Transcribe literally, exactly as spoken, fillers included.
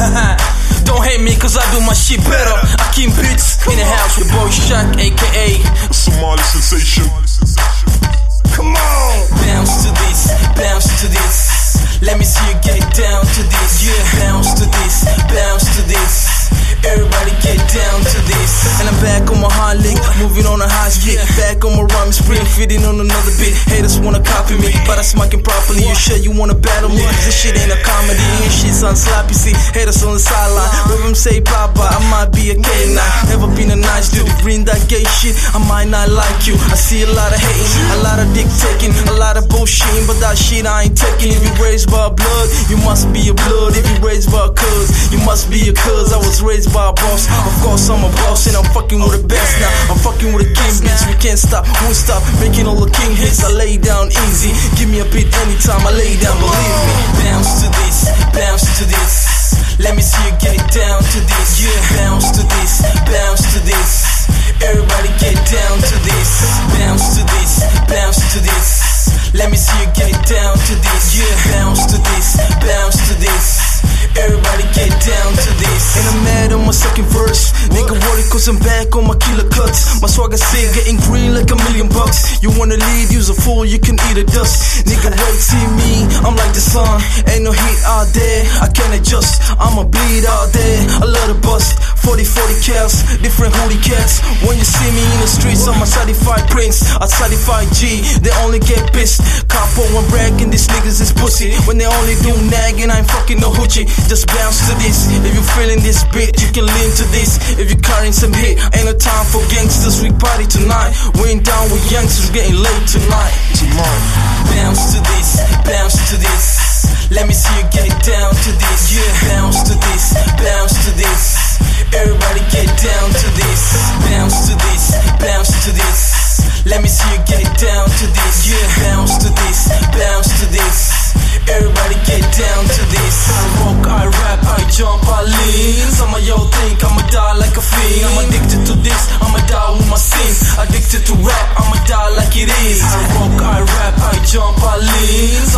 Don't hate me cause I do my shit better. Akeem Beats in the house with boy Shaq, aka Somali Sensation. Come on! Bounce to this, bounce to this. Let me see you get down to this. Yeah, bounce to this, bounce to this. Everybody get down to this. And I'm back on my high lick, moving on a high stick. Back on my rhyme sprint, fitting on another bit. Haters wanna copy me, but I smack it properly. You sure you wanna battle me? This shit ain't a comedy, and shit sounds sloppy. See, haters on the sideline. Rhythm say bye bye, I might be a K nine. Never been a nice dude, bring that gay shit. I might not like you. I see a lot of hating, a lot of dick taking, a lot of bullshit, but that shit I ain't taking. If you raised by blood, you must be a blood. If you raised by a cuz, you must be a cuz. I was raised by a boss. Of course I'm a boss, and I'm fucking with the best now. I'm fucking with the king bitch. We can't stop, won't stop making all the king hits. I lay down easy. Give me a beat anytime I lay down, believe me. Bounce to this, bounce to this. Let me see you get down to this. Yeah, bounce to this, bounce to this. Everybody get down to this. Bounce to this, bounce to this. Let me see you get down to this. Yeah, bounce to this, bounce to this. Everybody get down to this. And I'm mad on my second verse. Nigga worried cause I'm back on my killer cuts. My swagger sick, getting green like a million bucks. You wanna leave, use a fool, you can eat a dust. Nigga wait, see me, I'm like the sun. Ain't no heat out there, I can't adjust. I'ma bleed out there, I love the bust. Forty, forty cals, different hoodie cats. When you see me in the streets, I'm a certified prince, a certified G. They only get pissed. Capo and bragging, these niggas is pussy. When they only do nagging, I ain't fucking no hoochie. Just bounce to this. If you feeling this beat, you can lean to this. If you carrying some hit, ain't no time for gangsters. We party tonight. We ain't down with youngsters, getting late tonight. Tonight. Bounce to this, bounce to this. Let me see you get down to this. Yeah, bounce to this, bounce to this. Everybody get down to this. Bounce to this, bounce to this. Let me see you get down to this. Yeah, bounce to this, bounce to this. Everybody get down to this. I rock, I rap, I jump, I lean. Some of y'all think I'ma die like a fiend. I'm addicted to this, I'ma die with my sins. Addicted to rap, I'ma die like it is. I rock, I rap, I jump, I lean.